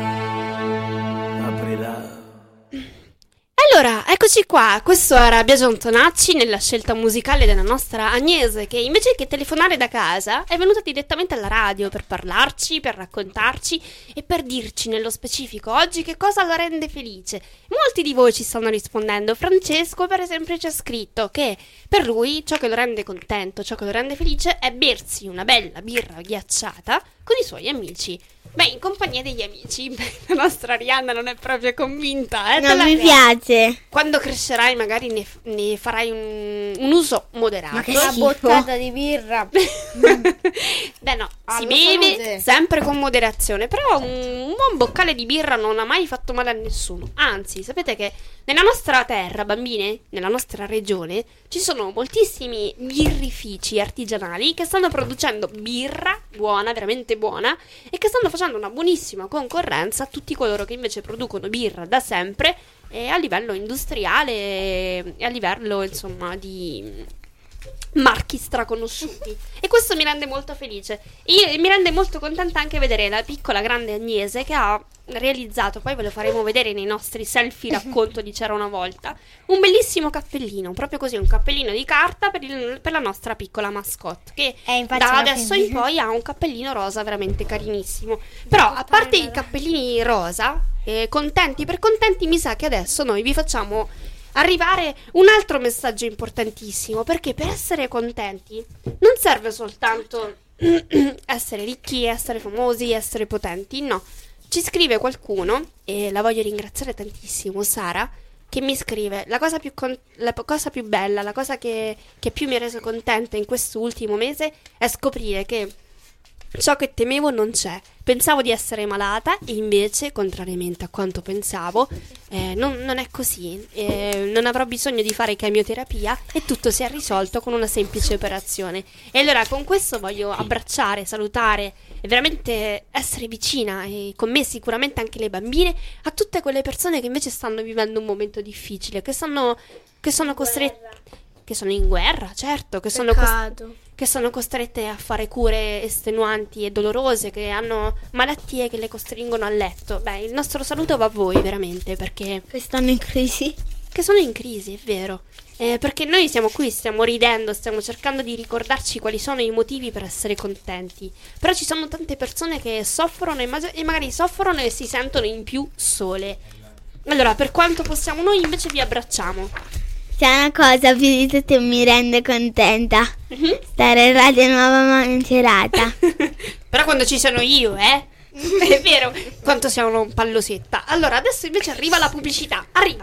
aprila. Allora, eccoci qua, questo era Biagio Antonacci nella scelta musicale della nostra Agnese, che invece che telefonare da casa è venuta direttamente alla radio per parlarci, per raccontarci e per dirci nello specifico oggi che cosa la rende felice. Molti di voi ci stanno rispondendo. Francesco per esempio ci ha scritto che per lui ciò che lo rende contento, ciò che lo rende felice è bersi una bella birra ghiacciata con i suoi amici. Beh, in compagnia degli amici. La nostra Arianna non è proprio convinta, eh? Non mi piace. Quando crescerai magari ne, ne farai un, un uso moderato. Ma che una boccata di birra. Beh no, si Alla beve salute. sempre con moderazione. Però un, un buon boccale di birra non ha mai fatto male a nessuno. Anzi, sapete che nella nostra terra, bambine, nella nostra regione, ci sono moltissimi birrifici artigianali che stanno producendo birra buona, veramente buona, e che stanno facendo una buonissima concorrenza a tutti coloro che invece producono birra da sempre e a livello industriale e a livello, insomma, di marchi straconosciuti. E questo mi rende molto felice. E mi rende molto contenta anche vedere la piccola grande Agnese che ha realizzato, poi ve lo faremo vedere nei nostri selfie racconto di C'era una volta, un bellissimo cappellino, proprio così, un cappellino di carta per, il, per la nostra piccola mascotte, che Eh, infatti da alla adesso fine- in poi ha un cappellino rosa veramente carinissimo. Però a parte i cappellini rosa, eh, contenti per contenti, mi sa che adesso noi vi facciamo arrivare un altro messaggio importantissimo, perché per essere contenti non serve soltanto essere ricchi, essere famosi, essere potenti, no. Ci scrive qualcuno, e la voglio ringraziare tantissimo, Sara, che mi scrive: la cosa più, con- la p- cosa più bella, la cosa che, che più mi ha reso contenta in questo ultimo mese è scoprire che ciò che temevo non c'è. Pensavo di essere malata e invece, contrariamente a quanto pensavo, eh, non, non è così. Eh, non avrò bisogno di fare chemioterapia e tutto si è risolto con una semplice operazione. E allora con questo voglio abbracciare, salutare e veramente essere vicina, e con me sicuramente anche le bambine, a tutte quelle persone che invece stanno vivendo un momento difficile, che stanno, che sono costrette, che sono in guerra, certo, che sono costrette che sono costrette a fare cure estenuanti e dolorose, che hanno malattie che le costringono a letto. Beh, il nostro saluto va a voi, veramente, perché... Che stanno in crisi. Che sono in crisi, è vero. Eh, perché noi siamo qui, stiamo ridendo, stiamo cercando di ricordarci quali sono i motivi per essere contenti. Però ci sono tante persone che soffrono e, ma- e magari soffrono e si sentono in più sole. Allora, per quanto possiamo, noi invece vi abbracciamo. C'è una cosa più di tutto mi rende contenta. Mm-hmm. Stare in Radio Nuova Monserrata. Però quando ci sono io, eh? È vero, quanto siamo un pallosetta. Allora, adesso invece arriva la pubblicità. Arriva.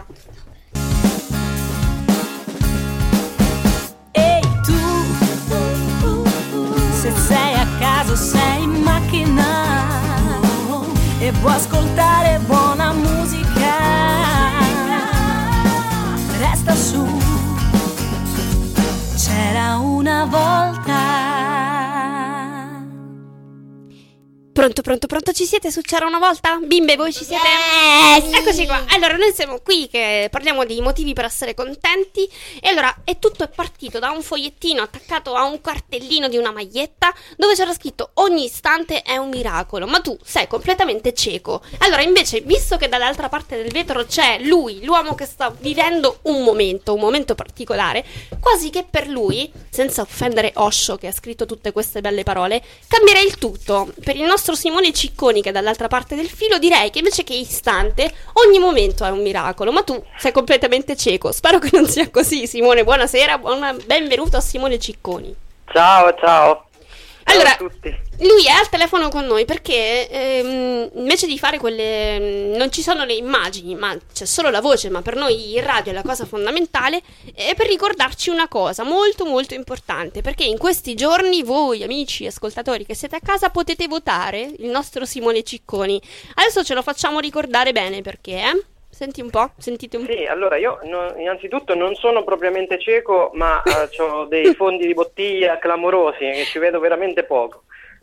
Ehi tu, se sei a casa o sei in macchina e vuoi ascoltare buona musica, resta su. C'era una volta. Pronto, pronto, pronto, ci siete su C'era una volta? Bimbe, voi ci siete? Yes! Eccoci qua. Allora, noi siamo qui che parliamo di motivi per essere contenti. E allora, e tutto è partito da un fogliettino attaccato a un cartellino di una maglietta dove c'era scritto: ogni istante è un miracolo, ma tu sei completamente cieco. Allora, invece, visto che dall'altra parte del vetro c'è lui, l'uomo che sta vivendo un momento, un momento particolare, quasi che per lui, senza offendere Osho che ha scritto tutte queste belle parole, cambierei il tutto. Per il nostro Simone Cicconi, che è dall'altra parte del filo, direi che invece che istante, ogni momento è un miracolo, ma tu sei completamente cieco. Spero che non sia così, Simone. Buonasera, buona, benvenuto a Simone Cicconi. Ciao, ciao. Allora, ciao a tutti. Lui è al telefono con noi perché ehm, invece di fare quelle... non ci sono le immagini, ma c'è solo la voce, ma per noi in radio è la cosa fondamentale, è per ricordarci una cosa molto molto importante, perché in questi giorni voi, amici ascoltatori che siete a casa, potete votare il nostro Simone Cicconi. Adesso ce lo facciamo ricordare bene perché, eh? Senti un po', sentite un po'. Sì, allora io no, innanzitutto non sono propriamente cieco, ma uh, ho dei fondi di bottiglia clamorosi che ci vedo veramente poco.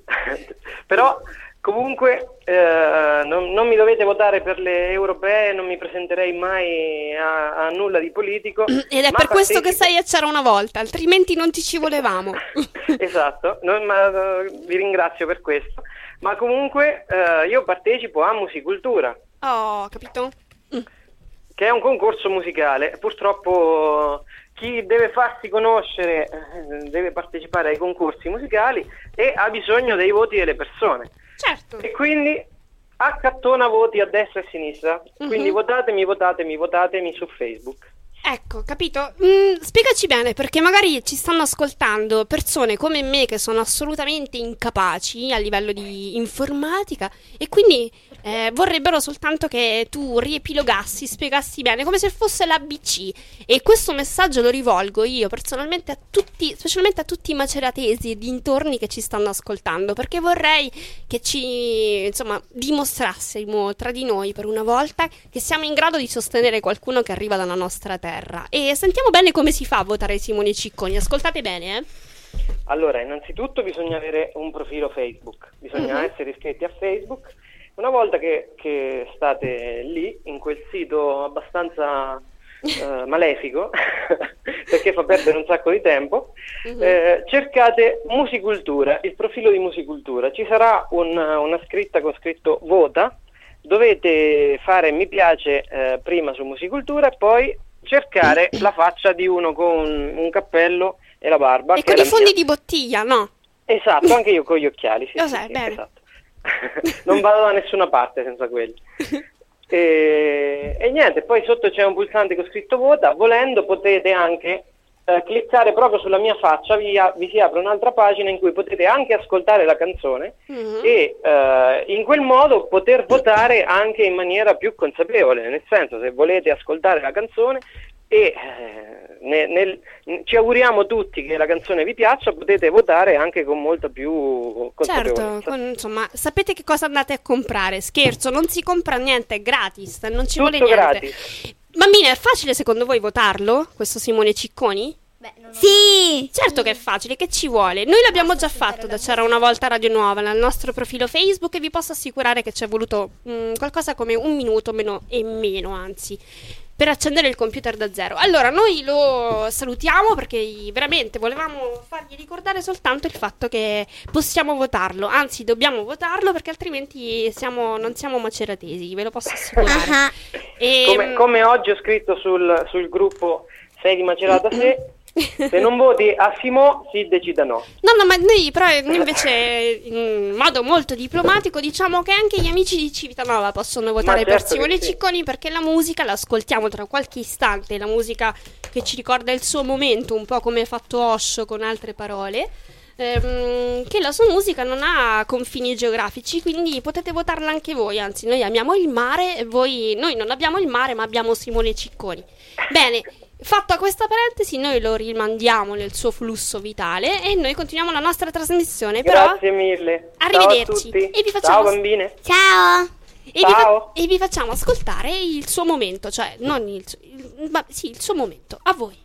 Però comunque eh, non, non mi dovete votare per le europee, non mi presenterei mai a, a nulla di politico. Ed è per partecipo... questo che sei a C'era una volta, altrimenti non ti ci volevamo. Esatto, no, ma, uh, vi ringrazio per questo. Ma comunque uh, io partecipo a Musicultura. Oh, capito? Che è un concorso musicale. Purtroppo chi deve farsi conoscere eh, deve partecipare ai concorsi musicali e ha bisogno dei voti delle persone. Certo. E quindi accattona voti a destra e a sinistra. Uh-huh. Quindi votatemi, votatemi, votatemi su Facebook. Ecco, capito? Mm, spiegaci bene, perché magari ci stanno ascoltando persone come me che sono assolutamente incapaci a livello di informatica e quindi eh, vorrebbero soltanto che tu riepilogassi, spiegassi bene, come se fosse l'A B C. E questo messaggio lo rivolgo io personalmente a tutti, specialmente a tutti i maceratesi e dintorni che ci stanno ascoltando, perché vorrei che ci, insomma, dimostrassimo tra di noi per una volta che siamo in grado di sostenere qualcuno che arriva dalla nostra terra. E sentiamo bene come si fa a votare Simone Cicconi. Ascoltate bene, eh? Allora, innanzitutto bisogna avere un profilo Facebook, bisogna Mhm. essere iscritti a Facebook. Una volta che, che state lì, in quel sito abbastanza eh, malefico, perché fa perdere un sacco di tempo, Mhm. eh, cercate Musicultura, il profilo di Musicultura. Ci sarà un- una scritta con scritto vota, dovete fare mi piace eh, prima su Musicultura e poi cercare la faccia di uno con un cappello e la barba. E che con è i la fondi mia. di bottiglia, no? Esatto, anche io con gli occhiali. Sì, Lo sì, sai, sì, bene. esatto. Non vado da nessuna parte senza quelli. E, e niente, poi sotto c'è un pulsante con scritto vota, volendo potete anche eh, cliccare proprio sulla mia faccia, vi, vi si apre un'altra pagina in cui potete anche ascoltare la canzone mm-hmm. e eh, in quel modo poter votare anche in maniera più consapevole, nel senso, se volete ascoltare la canzone e eh, nel, nel, ci auguriamo tutti che la canzone vi piaccia, potete votare anche con molta più consapevolezza. Certo, con, insomma, sapete che cosa andate a comprare? Scherzo, non si compra niente, è gratis, non ci Tutto vuole niente. Gratis. Bambine, è facile secondo voi votarlo, questo Simone Cicconi? Beh, non ho... Sì! Certo che è facile, che ci vuole? Noi l'abbiamo già fatto da C'era una volta Radio Nuova nel nostro profilo Facebook e vi posso assicurare che ci è voluto mh, qualcosa come un minuto meno e meno, anzi, per accendere il computer da zero. Allora, noi lo salutiamo perché veramente volevamo fargli ricordare soltanto il fatto che possiamo votarlo, anzi dobbiamo votarlo perché altrimenti siamo, non siamo maceratesi, ve lo posso assicurare. Uh-huh. E, come, come oggi ho scritto sul, sul gruppo Sei di Macerata Se, se non voti a Simo si decida no. No, no, ma noi però noi invece in modo molto diplomatico diciamo che anche gli amici di Civitanova possono votare certo per Simone sì. Cicconi, perché la musica l'ascoltiamo tra qualche istante, la musica che ci ricorda il suo momento, un po' come ha fatto Osho con altre parole, ehm, che la sua musica non ha confini geografici, quindi potete votarla anche voi, anzi noi amiamo il mare e voi, noi non abbiamo il mare ma abbiamo Simone Cicconi. Bene. Fatta questa parentesi, noi lo rimandiamo nel suo flusso vitale e noi continuiamo la nostra trasmissione. Grazie però, mille. Arrivederci. Ciao a tutti. E vi facciamo, ciao bambine. Ciao. E vi, fa- Ciao. e vi facciamo ascoltare il suo momento, cioè non il, il ma, sì, il suo momento. A voi.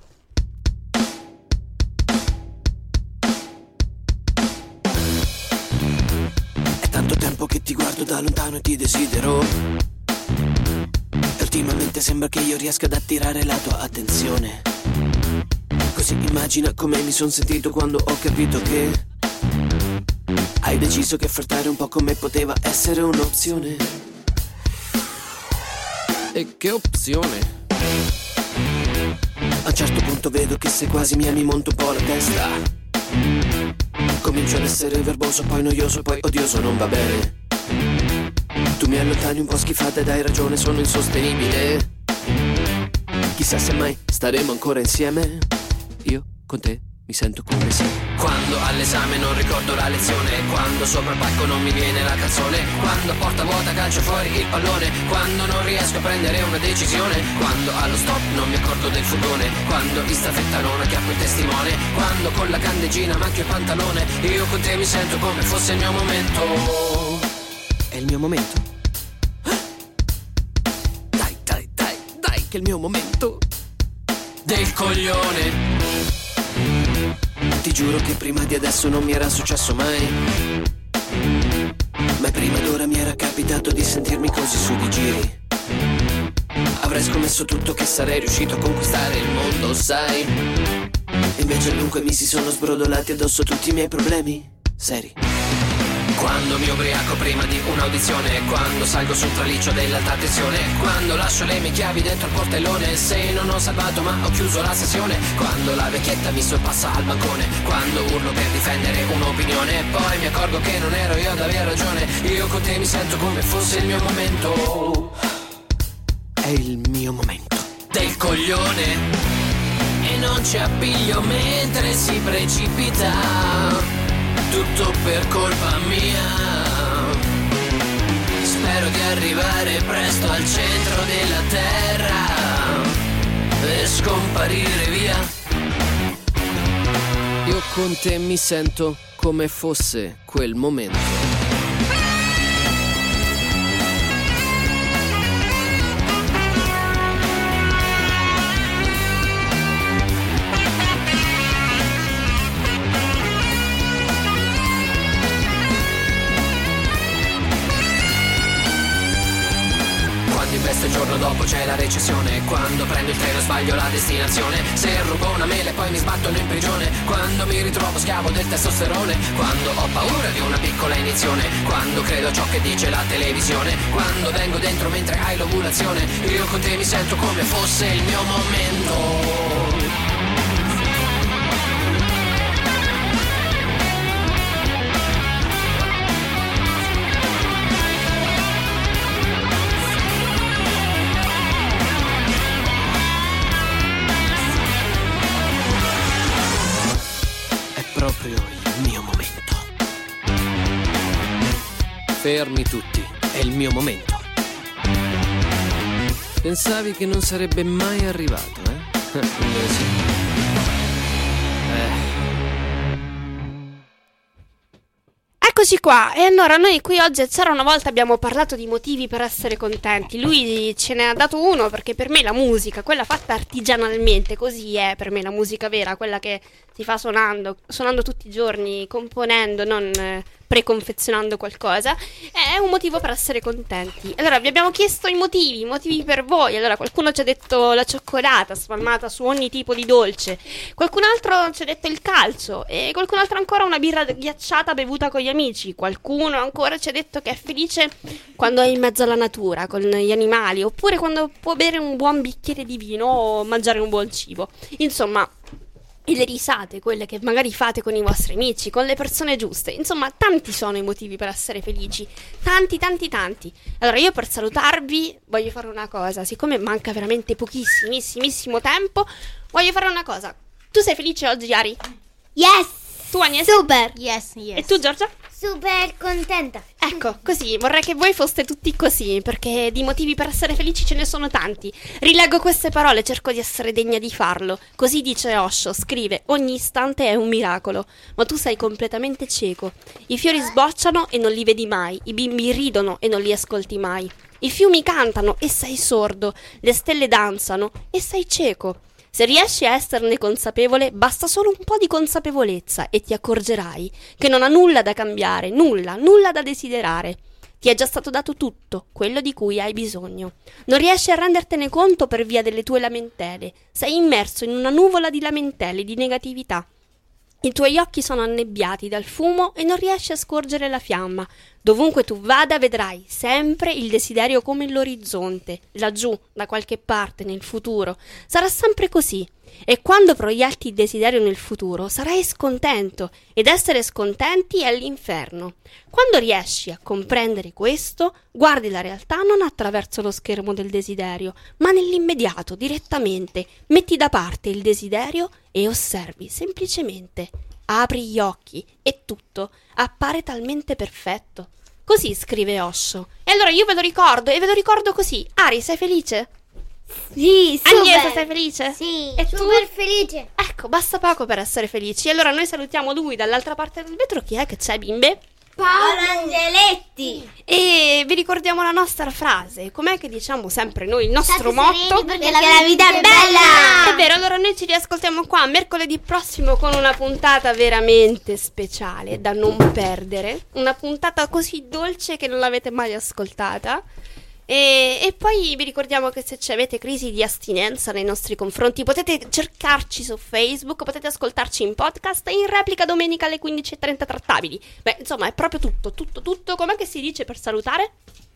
È tanto tempo che ti guardo da lontano e ti desidero. Ultimamente sembra che io riesca ad attirare la tua attenzione. Così immagina come mi son sentito quando ho capito che hai deciso che flirtare un po' con me poteva essere un'opzione. E che opzione? A un certo punto vedo che se quasi mi ami monto un po' la testa. Comincio ad essere verboso, poi noioso, poi odioso, non va bene. Tu mi allontani un po' schifata ed hai ragione, sono insostenibile. Chissà se mai staremo ancora insieme. Io con te mi sento come se quando all'esame non ricordo la lezione, quando sopra il palco non mi viene la canzone, quando a porta vuota calcio fuori il pallone, quando non riesco a prendere una decisione, quando allo stop non mi accorgo del furgone, quando in staffetta non acchiappo il testimone, quando con la candeggina macchio il pantalone. Io con te mi sento come fosse il mio momento. È il mio momento? Dai, dai, dai, dai, che è il mio momento del coglione. Ti giuro che prima di adesso non mi era successo mai, ma prima d'ora mi era capitato di sentirmi così su di giri. Avrei scommesso tutto che sarei riuscito a conquistare il mondo, sai. Invece dunque mi si sono sbrodolati addosso tutti i miei problemi seri. Quando mi ubriaco prima di un'audizione, quando salgo sul traliccio dell'alta tensione, quando lascio le mie chiavi dentro il portellone, se non ho salvato ma ho chiuso la sessione, quando la vecchietta mi sorpassa al bancone, quando urlo per difendere un'opinione, poi mi accorgo che non ero io ad aver ragione. Io con te mi sento come fosse il mio momento. È il mio momento del coglione. E non ci appiglio mentre si precipita, tutto per colpa mia. Spero di arrivare presto al centro della terra e scomparire via. Io con te mi sento come fosse quel momento. Il giorno dopo c'è la recessione, quando prendo il treno e sbaglio la destinazione, se rubo una mela e poi mi sbattono in prigione, quando mi ritrovo schiavo del testosterone, quando ho paura di una piccola iniezione, quando credo a ciò che dice la televisione, quando vengo dentro mentre hai l'ovulazione. Io con te mi sento come fosse il mio momento. proprio il mio momento. Fermi tutti, è il mio momento. Pensavi che non sarebbe mai arrivato, eh? Invece. Eh. Eccoci qua, e allora noi qui oggi c'era una volta abbiamo parlato di motivi per essere contenti. Lui ce ne ha dato uno, perché per me la musica, quella fatta artigianalmente, così è per me la musica vera, quella che si fa suonando, suonando tutti i giorni, componendo, non eh, preconfezionando qualcosa, è un motivo per essere contenti. Allora vi abbiamo chiesto i motivi, i motivi per voi. Allora qualcuno ci ha detto la cioccolata spalmata su ogni tipo di dolce, qualcun altro ci ha detto il calcio, e qualcun altro ancora una birra ghiacciata bevuta con gli amici, qualcuno ancora ci ha detto che è felice quando è in mezzo alla natura con gli animali, oppure quando può bere un buon bicchiere di vino o mangiare un buon cibo. Insomma, e le risate, quelle che magari fate con i vostri amici, con le persone giuste. Insomma, tanti sono i motivi per essere felici. Tanti, tanti, tanti. Allora, io per salutarvi voglio fare una cosa. Siccome manca veramente pochissimissimo tempo, voglio fare una cosa. Tu sei felice oggi, Ari? Yes! Tu, Agnes? Super! Yes, yes. E tu, Giorgia? Super contenta. Ecco, così, vorrei che voi foste tutti così, perché di motivi per essere felici ce ne sono tanti. Rileggo queste parole, cerco di essere degna di farlo. Così dice Osho, scrive: ogni istante è un miracolo, ma tu sei completamente cieco. I fiori sbocciano e non li vedi mai, i bimbi ridono e non li ascolti mai. I fiumi cantano e sei sordo, le stelle danzano e sei cieco. Se riesci a esserne consapevole, basta solo un po' di consapevolezza e ti accorgerai che non ha nulla da cambiare, nulla, nulla da desiderare. Ti è già stato dato tutto, quello di cui hai bisogno. Non riesci a rendertene conto per via delle tue lamentele. Sei immerso in una nuvola di lamentele, di negatività. I tuoi occhi sono annebbiati dal fumo e non riesci a scorgere la fiamma. Dovunque tu vada vedrai sempre il desiderio come l'orizzonte, laggiù, da qualche parte, nel futuro. Sarà sempre così. E quando proietti il desiderio nel futuro sarai scontento, ed essere scontenti è l'inferno. Quando riesci a comprendere questo, guardi la realtà non attraverso lo schermo del desiderio, ma nell'immediato, direttamente. Metti da parte il desiderio e osservi semplicemente. Apri gli occhi e tutto appare talmente perfetto. Così scrive Osho. E allora io ve lo ricordo, e ve lo ricordo così. Ari, sei felice? Sì, super. Agnese, sei felice? Sì, e super tu? felice. Ecco, basta poco per essere felici. E allora noi salutiamo lui dall'altra parte del vetro. Chi è che c'è, bimbe? Paolo Angeletti. E vi ricordiamo la nostra frase. Com'è che diciamo sempre noi il nostro motto? Perché la vita è bella. È vero, allora noi ci riascoltiamo qua mercoledì prossimo con una puntata veramente speciale da non perdere. Una puntata così dolce che non l'avete mai ascoltata. E, e poi vi ricordiamo che se avete crisi di astinenza nei nostri confronti potete cercarci su Facebook, potete ascoltarci in podcast e in replica domenica alle quindici e trenta trattabili. Beh, insomma, è proprio tutto, tutto, tutto. Com'è che si dice per salutare?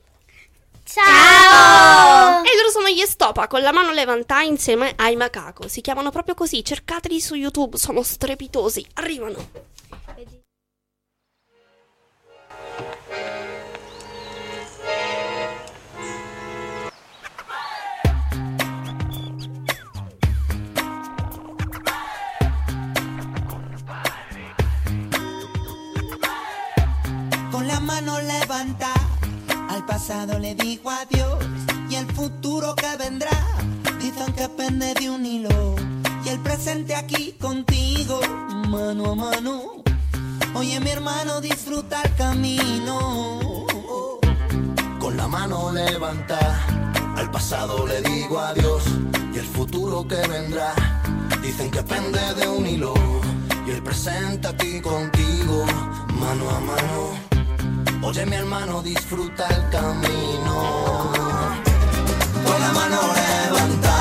Ciao! E loro sono gli Estopa con la mano levantata insieme ai Macaco. Si chiamano proprio così, cercateli su YouTube, sono strepitosi, arrivano. Con la mano levanta, al pasado le digo adiós y el futuro que vendrá, dicen que depende de un hilo y el presente aquí contigo, mano a mano. Oye mi hermano, disfruta el camino. Con la mano levanta, al pasado le digo adiós y el futuro que vendrá, dicen que pende de un hilo y el presente aquí contigo, mano a mano. Oye mi hermano, disfruta el camino. Con la mano levanta,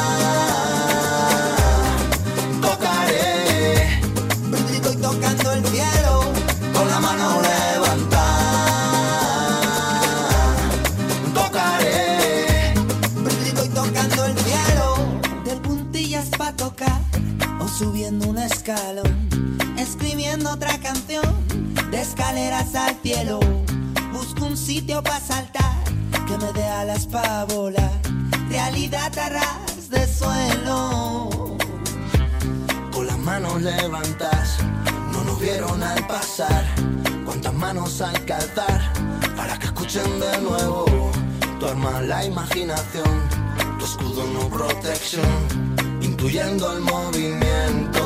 tocaré, estoy tocando el cielo. con la mano levanta, tocaré, estoy tocando el cielo. Del puntillas pa' tocar o subiendo un escalón, escribiendo otra canción de escaleras al cielo. Busco un sitio pa' saltar que me dé alas pa' volar, realidad a ras de suelo. con las manos levantas, no pasar, cuántas manos hay que alzar para que escuchen de nuevo. Tu arma la imaginación, tu escudo no protección, intuyendo el movimiento.